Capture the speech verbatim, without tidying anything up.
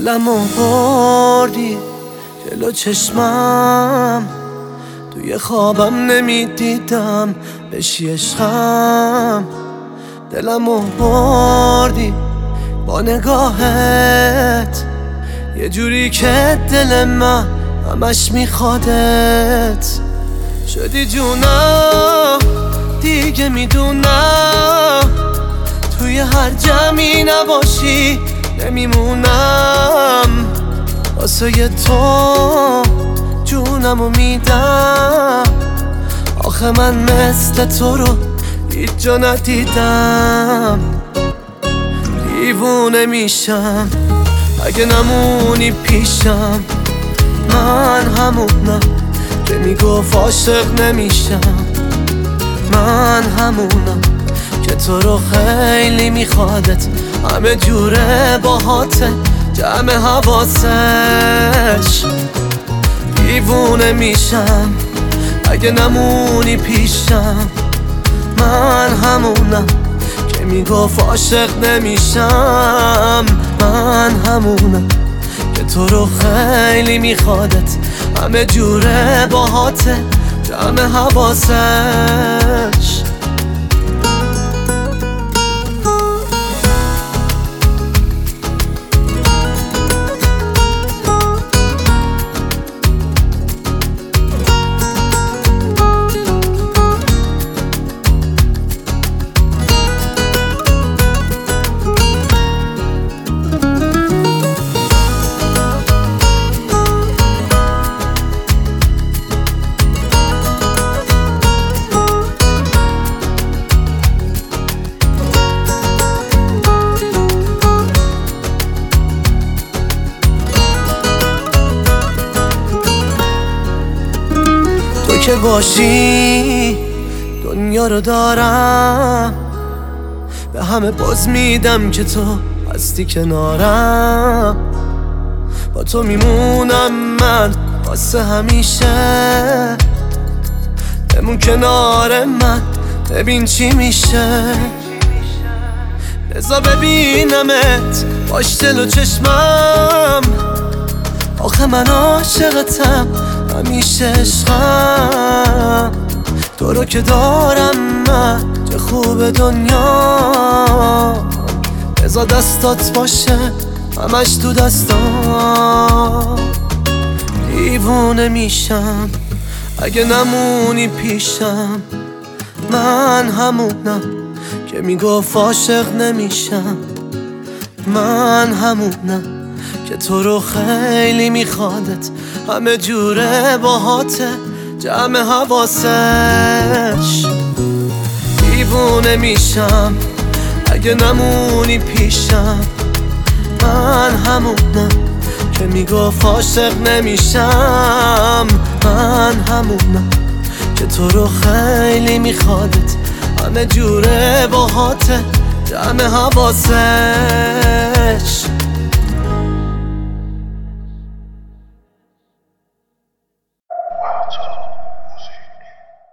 دلمو بردی جلو چشمم، توی خوابم نمیدیدم بشی عشقم. دلمو بردی با نگاهت، یه جوری که دل من همش میخوادت. شدی جونم دیگه میدونم، توی هر جمعی نباشی نمیمونم. واسه تو جونمو میدم، آخه من مثل تو رو هیچ جا ندیدم. دیوونه میشم اگه نمونی پیشم، من همونم که میگفت عاشق نمیشم. من همونم که تو رو خیلی میخوادت، همه جوره باهاته جمع حواسش. دیوونه میشم اگه نمونی پیشم، من همونم که میگفت عاشق نمیشم. من همونم که تو رو خیلی میخوادت، همه جوره باهاته جمع حواسش. که باشی دنیا رو دارم، به همه باز میدم که تو هستی کنارم. با تو میمونم من واسه همیشه، بمون کنار من ببین چی میشه. بذار ببینمت باش دل و چشمم، آخه من عاشقتم همیشه عشقم. تو رو که دارم من چه خوب دنیا، بذار دستات باشه همش تو دستام. دیوونه میشم اگه نمونی پیشم، من همونم که میگفت عاشق نمیشم. من همونم که تو رو خیلی میخوادت، همه جوره باهاته جمع حواسش. دیوونه میشم اگه نمونی پیشم، من همونم که میگفت عاشق نمیشم. من همونم که تو رو خیلی میخوادت، همه جوره باهاته جمع حواسش.